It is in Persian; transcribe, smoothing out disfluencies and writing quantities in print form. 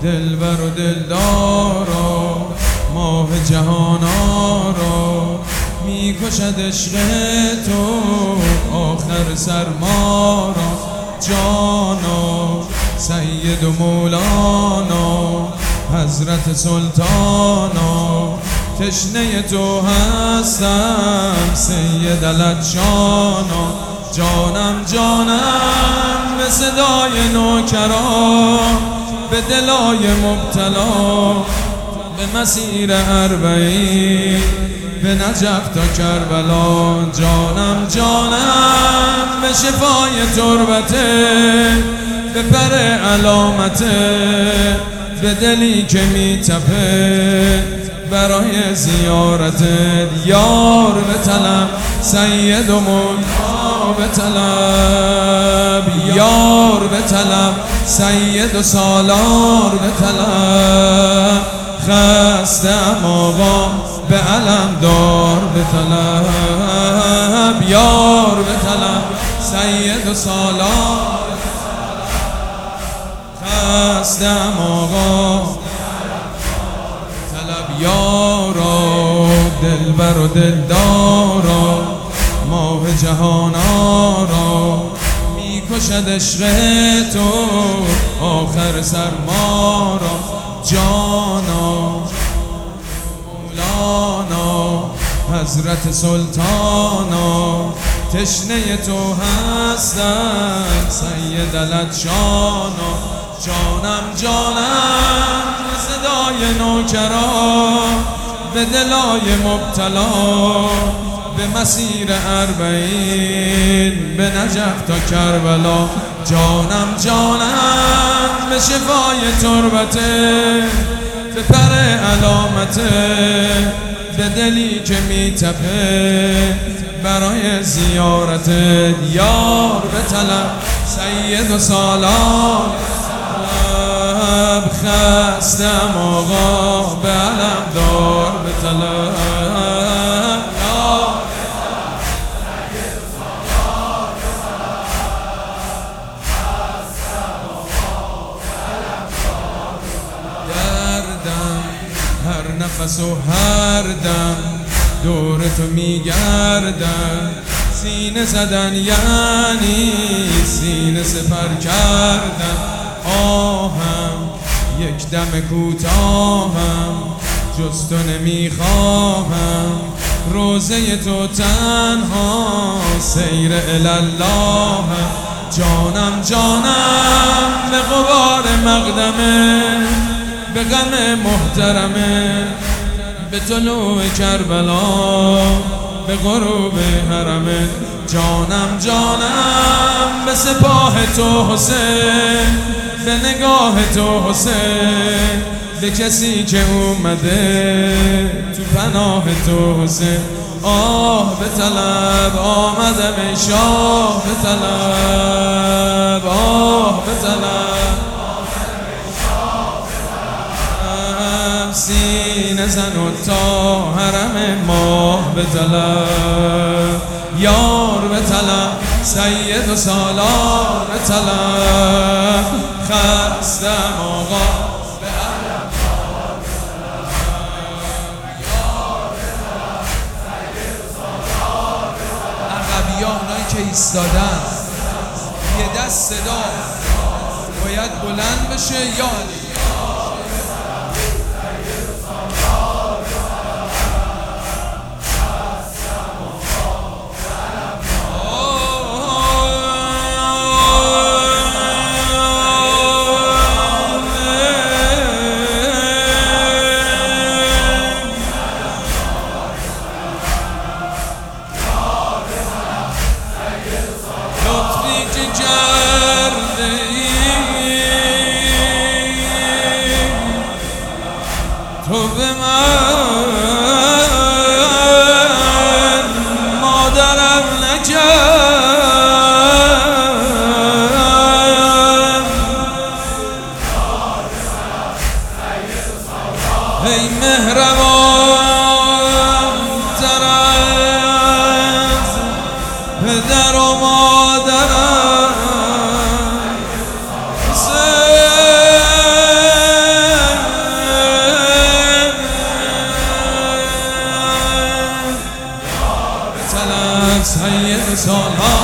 دلبر و دلدارا، ماه جهانارا، میکشد عشق تو آخر سرمارا. جانا سید و مولانا، حضرت سلطانا، تشنه تو هستم سید العطشانا. جانم جانم به صدای نوکران، به دلای مبتلا، به مسیر اربعین، به نجف تا کربلا. جانم جانم به شفای تربته، به پر علامته، به دلی که میتپه برای زیارتت. یار به طلب سید و مولا به طلب، یار به طلب سید و سالار به طلب. خستم آقا به علم دار به طلب، یار به طلب سید و سالار. خستم آقا طلب یارا، دلبر و دلدارا، ماه جهانارا، میکشد عشق تو آخر سرمارا. جانا مولانا، حضرت سلطانا، تشنه تو هستم سید العطشانا. جانم جانم به صدای نوکران، به دلای مبتلا، به مسیر اربعین، به نجف تا کربلا. جانم جانم به شفای تربته، به پر علامته، به دلی که میتپه برای زیارتت. یار به طلب سید و سالار، خستم آقا به علم دار به طلب. دردم هر نفس و هر دم دور تو میگردم، سینه زدن یعنی سینه سپر کردن. آهم یک دم کوتاهم، جز تو نمیخواهم، روزه تو تنها سیر الاللهم. جانم جانم به غبار مقدمه، به غم محترمه، به طلوع کربلا، به غروب حرمه. جانم جانم به سپاه تو حسین، به نگاه تو حسین، به کسی که اومده تو پناه تو حسین. آه به طلب آمدم ای شاه به طلب، آه به طلب سینه زن و تا حرم ماه به طلب. یار به طلب سید و سالار به طلب. خستم آقا به علم دار به طلب، یار به طلب سید و سالار به طلب. عقبی ها اونایی که ایستادن یه دست صدا باید بلند بشه. یا علی تو به من مادرم نکرد، ای مهربان تر از پدر و مادرم. و سالار